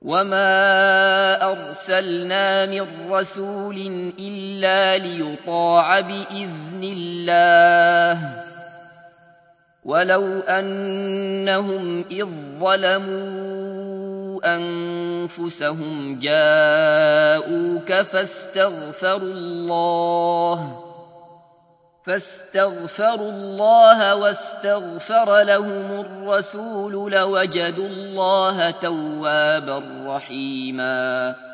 وما أرسلنا من رسول إلا ليطاع بإذن الله ولو أنهم إذ ظلموا أنفسهم جاءوك فاستغفروا الله واستغفر لهم الرسول لوجدوا الله توابا رحيما